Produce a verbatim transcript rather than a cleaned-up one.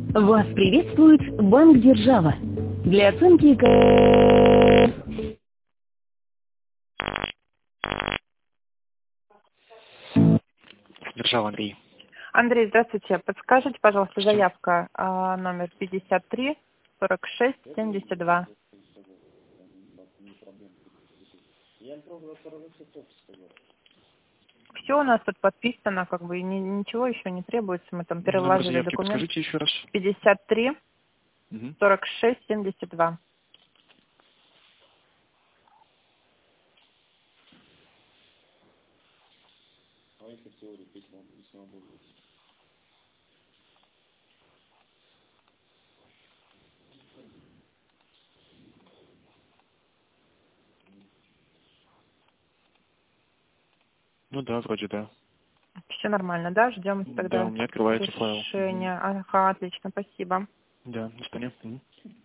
Вас приветствует Банк Держава. Для оценки... Держава, Андрей. Андрей, здравствуйте. Подскажите, пожалуйста, Что? заявка а, номер пятьдесят три сорок шесть семьдесят два. Все у нас тут подписано, как бы и ни- ничего еще не требуется. Мы там Номер переложили заявки документ. подскажите еще раз. пятьдесят три Угу. сорок шесть семьдесят два. Ну да, вроде да. Все нормально, да? Ждем Да, тогда у меня открывается файл. решения. Ага, отлично, спасибо. Да, до свидания. Мгм.